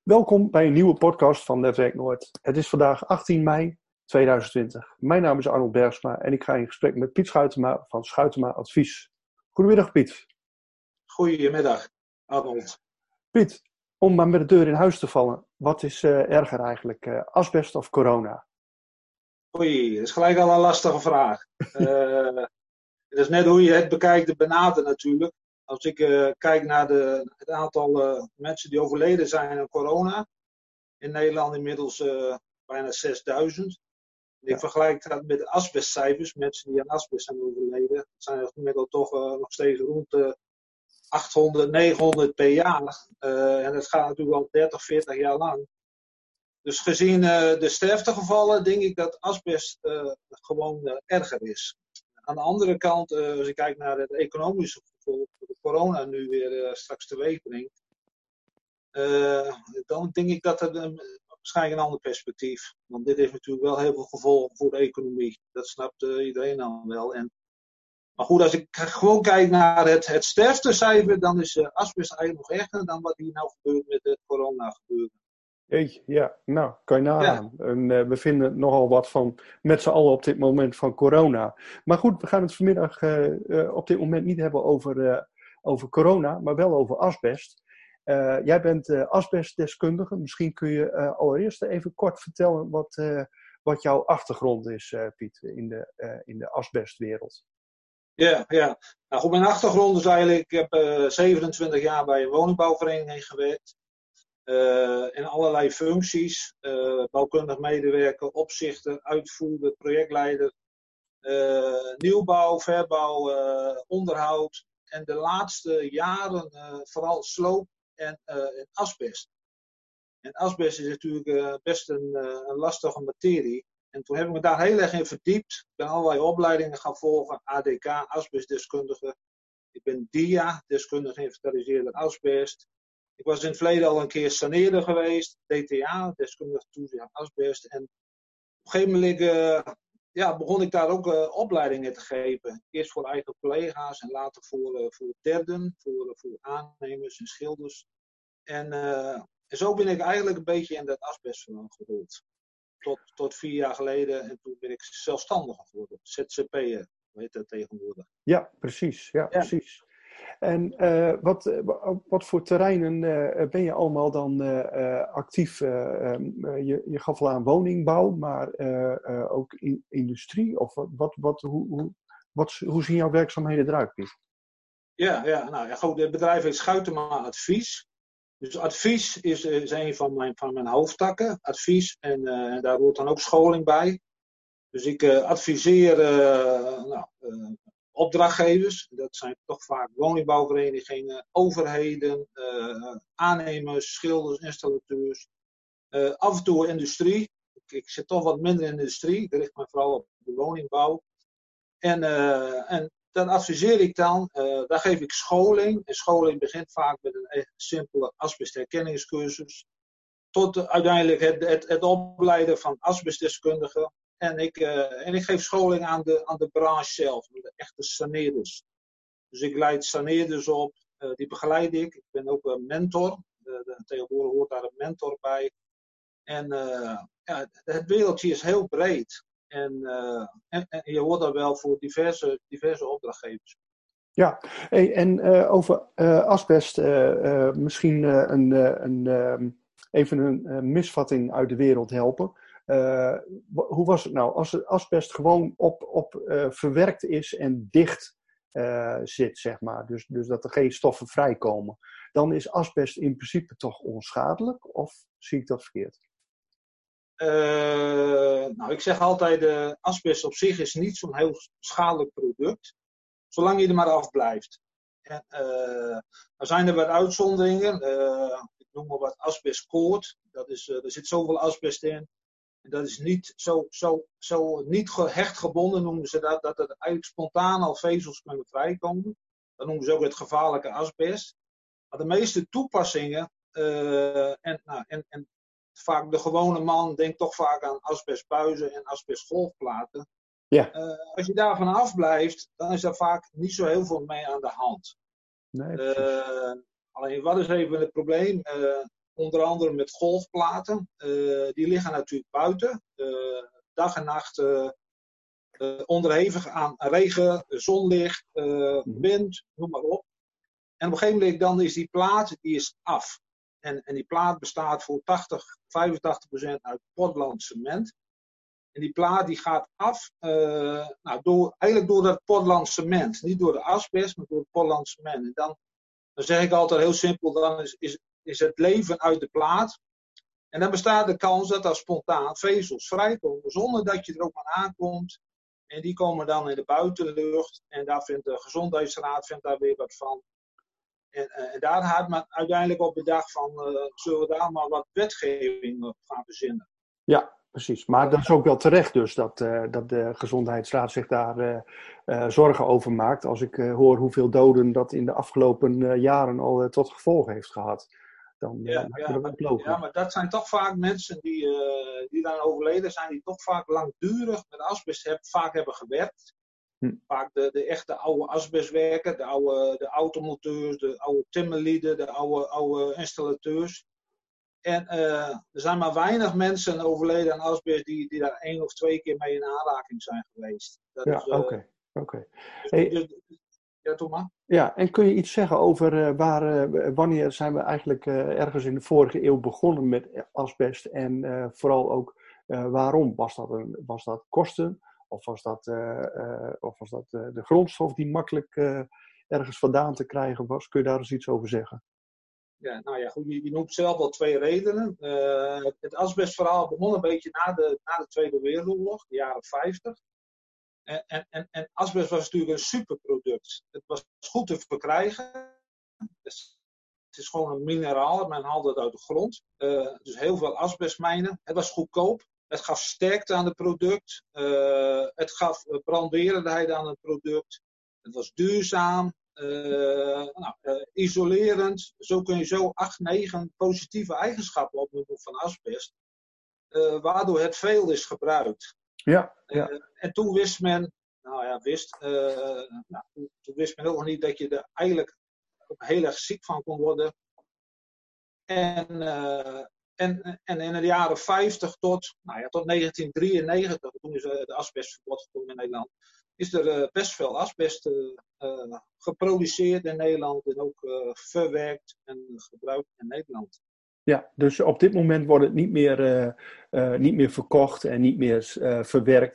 Welkom bij een nieuwe podcast van Netwerk Noord. Het is vandaag 18 mei 2020. Mijn naam is Arnold Bergsma en ik ga in gesprek met Piet Schuitema van Schuitema Advies. Goedemiddag Piet. Goedemiddag, Arnold. Piet, om maar met de deur in huis te vallen, wat is erger eigenlijk, asbest of corona? Oei, dat is gelijk al een lastige vraag. Het is net hoe je het bekijkt en benadert natuurlijk. Als ik kijk naar het aantal mensen die overleden zijn aan corona. In Nederland inmiddels bijna 6000. Ik vergelijk dat met de asbestcijfers. Mensen die aan asbest zijn overleden. Dat zijn er gemiddeld toch nog steeds rond 800, 900 per jaar. En dat gaat natuurlijk al 30, 40 jaar lang. Dus gezien de sterftegevallen denk ik dat asbest gewoon erger is. Aan de andere kant, als ik kijk naar het economische gevolg, dat corona nu weer straks teweeg brengt, dan denk ik dat het waarschijnlijk een ander perspectief. Want dit heeft natuurlijk wel heel veel gevolgen voor de economie. Dat snapt iedereen dan wel. Maar goed, als ik gewoon kijk naar het sterftecijfer, dan is asbest eigenlijk nog erger dan wat hier nou gebeurt met het corona gebeuren. Jeetje, ja, nou, kan je nagaan. Ja. En, we vinden nogal wat van met z'n allen op dit moment van corona. Maar goed, we gaan het vanmiddag op dit moment niet hebben over corona, maar wel over asbest. Jij bent asbestdeskundige. Misschien kun je allereerst even kort vertellen wat jouw achtergrond is, Piet, in de asbestwereld. Ja. Nou goed, mijn achtergrond is eigenlijk, ik heb 27 jaar bij een woningbouwvereniging gewerkt. In allerlei functies. Bouwkundig medewerker, opzichter, uitvoerder, projectleider. Nieuwbouw, verbouw, onderhoud. En de laatste jaren vooral sloop en asbest. En asbest is natuurlijk best een lastige materie. En toen heb ik me daar heel erg in verdiept. Ik ben allerlei opleidingen gaan volgen. ADK, asbestdeskundige. Ik ben DIA, deskundige inventariseerder asbest. Ik was in het verleden al een keer saneerder geweest. DTA, deskundige toezicht asbest. En op een gegeven moment begon ik daar ook opleidingen te geven. Eerst voor eigen collega's en later voor derden. Voor aannemers en schilders. En zo ben ik eigenlijk een beetje in dat asbestverhaal gerold. Tot 4 jaar geleden. En toen ben ik zelfstandiger geworden. ZZP'er, heet dat tegenwoordig. Ja, precies. Ja, precies. En wat voor terreinen ben je allemaal dan actief? Je gaf al aan woningbouw, maar ook industrie? Of hoe zien jouw werkzaamheden eruit, Piet? Goed, het bedrijf heet Schuitema Advies. Dus advies is een van mijn hoofdtakken. Advies en daar hoort dan ook scholing bij. Dus ik adviseer opdrachtgevers. Dat zijn toch vaak woningbouwverenigingen, overheden, aannemers, schilders, installateurs. Af en toe industrie. Ik zit toch wat minder in de industrie. Ik richt me vooral op de woningbouw. En dan adviseer ik dan. Daar geef ik scholing. En scholing begint vaak met een echt simpele asbestherkenningscursus. Tot uiteindelijk het opleiden van asbestdeskundigen. En ik geef scholing aan de branche zelf, de echte saneerders. Dus ik leid saneerders op, die begeleid ik. Ik ben ook een mentor. Tegenwoordig hoort daar een mentor bij. En het wereldje is heel breed. En je hoort daar wel voor diverse opdrachtgevers. Ja, en over asbest misschien even een misvatting uit de wereld helpen. Hoe was het nou? Als het asbest gewoon op verwerkt is en dicht zit, zeg maar. Dus dat er geen stoffen vrijkomen. Dan is asbest in principe toch onschadelijk? Of zie ik dat verkeerd? Ik zeg altijd, asbest op zich is niet zo'n heel schadelijk product. Zolang je er maar af blijft. En, er zijn er wat uitzonderingen. Ik noem maar wat asbestkoord. Er zit zoveel asbest in. En dat is niet zo niet hecht gebonden, noemen ze dat er eigenlijk spontaan al vezels kunnen vrijkomen. Dat noemen ze ook het gevaarlijke asbest. Maar de meeste toepassingen, en vaak de gewone man denkt toch vaak aan asbestbuizen en asbestgolfplaten. Ja. Als je daarvan afblijft, dan is daar vaak niet zo heel veel mee aan de hand. Nee, alleen wat is even het probleem? onder andere met golfplaten. Die liggen natuurlijk buiten. Dag en nacht onderhevig aan regen, zonlicht, wind, noem maar op. En op een gegeven moment dan is die plaat die is af. En die plaat bestaat voor 85% uit Portland cement. En die plaat die gaat af eigenlijk door dat Portland cement. Niet door de asbest, maar door het Portland cement. En dan zeg ik altijd heel simpel, dan is het leven uit de plaat. En dan bestaat de kans dat er spontaan vezels vrijkomen, zonder dat je er ook maar aankomt. En die komen dan in de buitenlucht. En daar vindt de gezondheidsraad daar weer wat van. En daar had men uiteindelijk op bedacht van, zullen we daar maar wat wetgeving gaan verzinnen. Ja, precies. Maar dat is ook wel terecht dus, dat de Gezondheidsraad zich daar zorgen over maakt. Als ik hoor hoeveel doden dat in de afgelopen jaren al tot gevolg heeft gehad. Dan maar dat zijn toch vaak mensen die dan overleden zijn, die toch vaak langdurig met asbest vaak hebben gewerkt. Vaak de echte oude asbestwerken, de automonteurs, de oude timmerlieden, de oude installateurs. En er zijn maar weinig mensen overleden aan asbest die daar 1 of 2 keer mee in aanraking zijn geweest. Oké. Ja, doe maar. Ja, en kun je iets zeggen over wanneer zijn we eigenlijk ergens in de vorige eeuw begonnen met asbest en vooral ook waarom? Was dat kosten of was dat de grondstof die makkelijk ergens vandaan te krijgen was? Kun je daar eens iets over zeggen? Ja, nou ja, goed, je noemt zelf al 2 redenen. Het asbestverhaal begon een beetje na de Tweede Wereldoorlog, de jaren 50. En asbest was natuurlijk een superproduct. Het was goed te verkrijgen. Het is gewoon een mineraal. Men haalde het uit de grond. Dus heel veel asbestmijnen. Het was goedkoop. Het gaf sterkte aan het product. Het gaf brandweerendheid aan het product. Het was duurzaam. Isolerend. Zo kun je zo 8, 9 positieve eigenschappen opnoemen van asbest. Waardoor het veel is gebruikt. Ja. En toen wist men, toen wist men ook nog niet dat je er eigenlijk ook heel erg ziek van kon worden. En in de jaren 50 tot 1993, toen is de asbestverbod gekomen in Nederland, is er best veel asbest geproduceerd in Nederland en ook verwerkt en gebruikt in Nederland. Ja, dus op dit moment wordt het niet meer verkocht en niet meer verwerkt.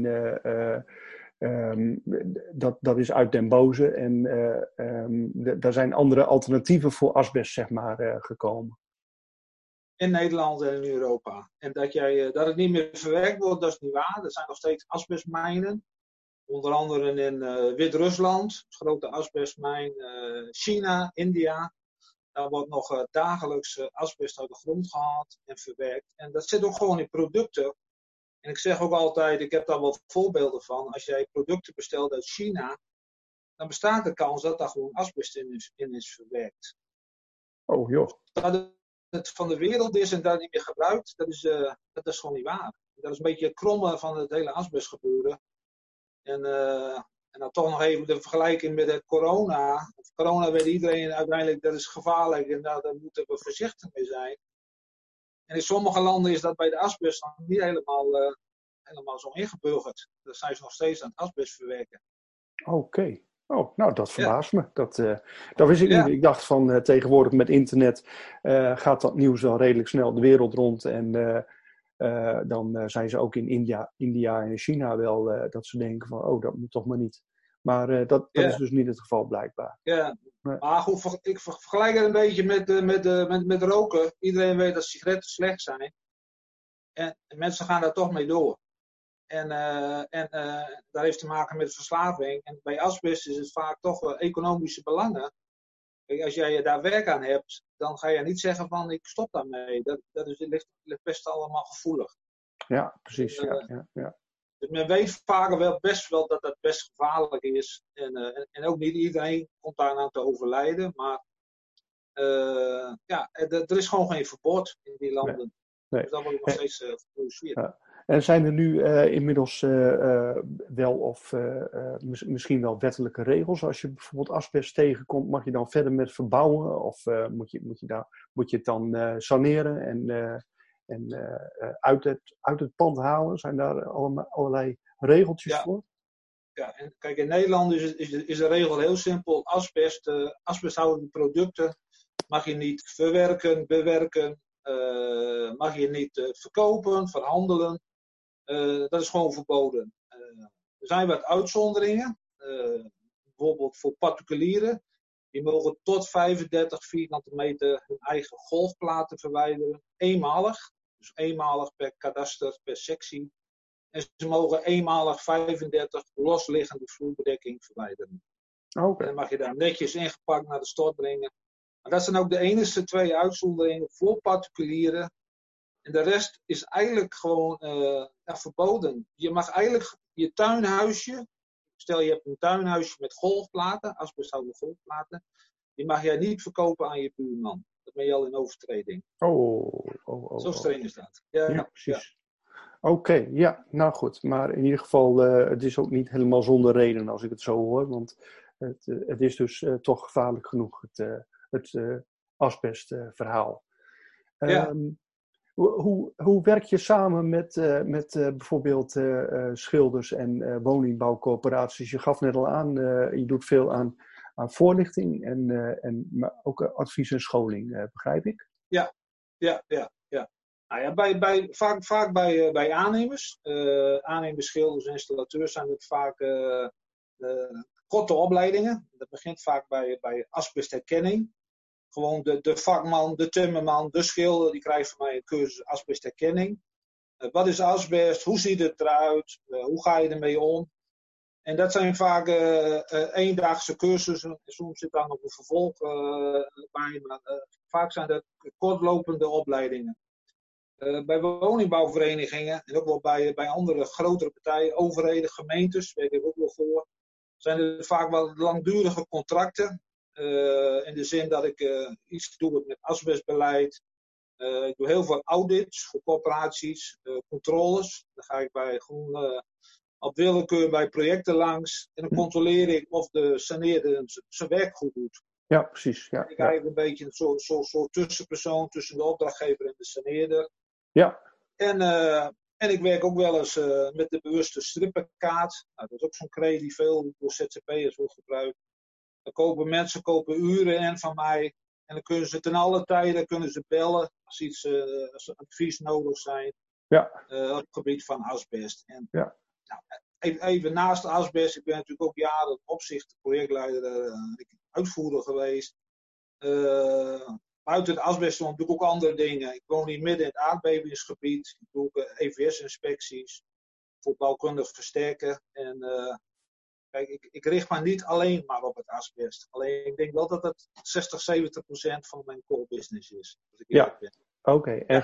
Dat is uit den boze en daar zijn andere alternatieven voor asbest, zeg maar, gekomen. In Nederland en in Europa. En dat het niet meer verwerkt wordt, dat is niet waar. Er zijn nog steeds asbestmijnen. Onder andere in Wit-Rusland, grote asbestmijn. China, India. Daar wordt nog dagelijks asbest uit de grond gehaald en verwerkt. En dat zit ook gewoon in producten. En ik zeg ook altijd, ik heb daar wel voorbeelden van. Als jij producten bestelt uit China, dan bestaat de kans dat daar gewoon asbest in is verwerkt. Oh joh. Dat het van de wereld is en dat niet meer gebruikt, dat is gewoon niet waar. Dat is een beetje het kromme van het hele asbestgebeuren. En dan toch nog even de vergelijking met het corona. Corona weet iedereen uiteindelijk dat is gevaarlijk en daar moeten we voorzichtig mee zijn. En in sommige landen is dat bij de asbest nog niet helemaal zo ingeburgerd. Daar zijn ze nog steeds aan het asbest verwerken. Oké. Oh, nou, dat verbaast me. Dat wist ik niet. Ik dacht van tegenwoordig met internet gaat dat nieuws wel redelijk snel de wereld rond. En dan zijn ze ook in India en in China wel dat ze denken van, oh, dat moet toch maar niet. Maar dat is dus niet het geval blijkbaar. Ja, maar goed, ik vergelijk het een beetje met roken. Iedereen weet dat sigaretten slecht zijn. En mensen gaan daar toch mee door. En dat heeft te maken met verslaving. En bij asbest is het vaak toch economische belangen. Kijk, als jij daar werk aan hebt, dan ga je niet zeggen van ik stop daarmee. Dat ligt best allemaal gevoelig. Ja, precies. Ja. Dus men weet vaak wel best wel dat dat best gevaarlijk is. En ook niet iedereen komt daar aan te overlijden. Maar er is gewoon geen verbod in die landen. Nee. Dus dat wordt nog steeds geproduceerd. Ja. En zijn er nu inmiddels wel of misschien wel wettelijke regels? Als je bijvoorbeeld asbest tegenkomt, mag je dan verder met verbouwen? Of moet je het dan saneren en uit het pand halen? Zijn daar allerlei regeltjes voor? Ja, en kijk, in Nederland is de regel heel simpel. Asbesthoudende producten mag je niet verwerken, bewerken, mag je niet verkopen, verhandelen. Dat is gewoon verboden. Er zijn wat uitzonderingen. Bijvoorbeeld voor particulieren. Die mogen tot 35 vierkante meter hun eigen golfplaten verwijderen. Eenmalig. Dus eenmalig per kadaster, per sectie. En ze mogen eenmalig 35 losliggende vloerbedekking verwijderen. Okay. En dan mag je daar netjes ingepakt naar de stort brengen. Maar dat zijn ook de enige 2 uitzonderingen voor particulieren. En de rest is eigenlijk gewoon verboden. Je mag eigenlijk je tuinhuisje, stel je hebt een tuinhuisje met golfplaten, asbesthoudende golfplaten, die mag jij niet verkopen aan je buurman. Dat ben je al in overtreding. Zo streng is dat. Ja, precies. Oké, ja, nou goed. Maar in ieder geval, het is ook niet helemaal zonder reden als ik het zo hoor. Want het is dus toch gevaarlijk genoeg, het asbestverhaal. Hoe werk je samen met bijvoorbeeld schilders en woningbouwcorporaties? Je gaf net al aan, je doet veel aan voorlichting maar ook advies en scholing, begrijp ik? Ja. Nou ja, vaak bij aannemers. Aannemers, schilders en installateurs zijn het vaak korte opleidingen. Dat begint vaak bij asbestherkenning. Gewoon de vakman, de timmerman, de schilder, die krijgt van mij een cursus asbestherkenning. Wat is asbest? Hoe ziet het eruit? Hoe ga je ermee om? En dat zijn vaak eendaagse cursussen. Soms zit daar nog een vervolg bij, maar vaak zijn dat kortlopende opleidingen. Bij woningbouwverenigingen en ook wel bij andere grotere partijen, overheden, gemeentes, weet ik ook wel voor, zijn er vaak wel langdurige contracten. In de zin dat ik iets doe met asbestbeleid. Ik doe heel veel audits voor corporaties, controles. Dan ga ik op willekeur bij projecten langs. En dan controleer ik of de saneerder zijn werk goed doet. Ja, precies. Ja, ik eigenlijk een beetje een soort tussenpersoon tussen de opdrachtgever en de saneerder. Ja. En ik werk ook wel eens met de bewuste strippenkaart. Nou, dat is ook zo'n creë die veel door ZZP'ers wordt gebruikt. Dan mensen kopen uren in van mij. En dan kunnen ze ten alle tijden bellen als er advies nodig zijn. Ja. Op het gebied van asbest. En, ja. Nou, even naast asbest, ik ben natuurlijk ook jaren opzicht projectleider, uitvoerder geweest. Buiten het asbest doe ik ook andere dingen. Ik woon hier midden in het aardbevingsgebied. Ik doe ook EVS-inspecties voor bouwkundig versterken. En kijk, ik richt me niet alleen maar op het asbest. Alleen ik denk wel dat het 60-70% van mijn core business is. Als ik ja, oké. En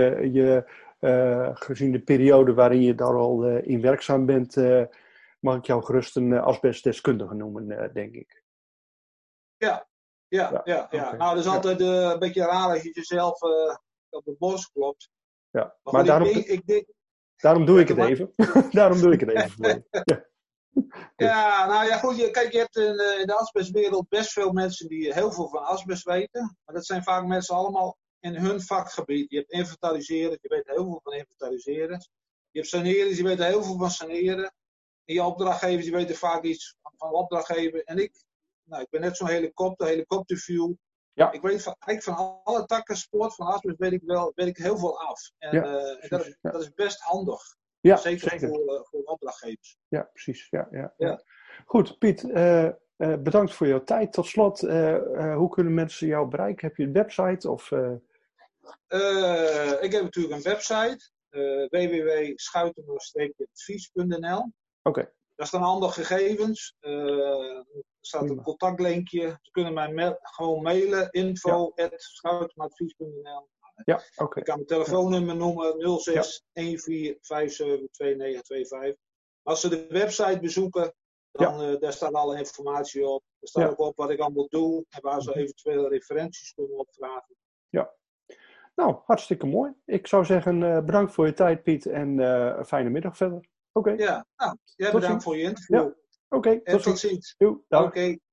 gezien de periode waarin je daar al in werkzaam bent, mag ik jou gerust een asbestdeskundige noemen, denk ik. Ja. Okay. Nou, dat is altijd een beetje raar als je jezelf op de borst klopt. Ja, maar daarom doe ik het even. Daarom doe ik het even voor je. Ja, nou ja, goed. Kijk, je hebt in de asbestwereld best veel mensen die heel veel van asbest weten. Maar dat zijn vaak mensen allemaal in hun vakgebied. Je hebt inventariseren, je weet heel veel van inventariseren. Je hebt saneren, je weet heel veel van saneren. En je opdrachtgevers, die weten vaak iets van opdrachtgever. En ik ben net zo'n helikopterview. Ja. Ik weet eigenlijk van alle takken sport van asbest weet ik heel veel af. En, dat is best handig. Ja, zeker. Voor opdrachtgevers. Ja, precies. Ja. Goed, Piet, bedankt voor jouw tijd. Tot slot, hoe kunnen mensen jou bereiken? Heb je een website? Ik heb natuurlijk een website. www.schuitemer-advies.nl. Oké. Daar staan allemaal gegevens. Er staat een contactlinkje. Ze kunnen mij gewoon mailen. info@schuitemeradvies.nl. Ja, oké. Ik kan mijn telefoonnummer noemen, 06 1457 2925. Als ze de website bezoeken, dan daar staat alle informatie op. Er staat ook op wat ik allemaal doe en waar ze eventueel referenties kunnen opvragen. Ja. Nou, hartstikke mooi. Ik zou zeggen, bedankt voor je tijd, Piet. En een fijne middag verder. Oké. Ja, nou, jij Tot bedankt ziens. voor je interview. Ja, oké. En Tot tot ziens. ziens. Doei, dag. Oké.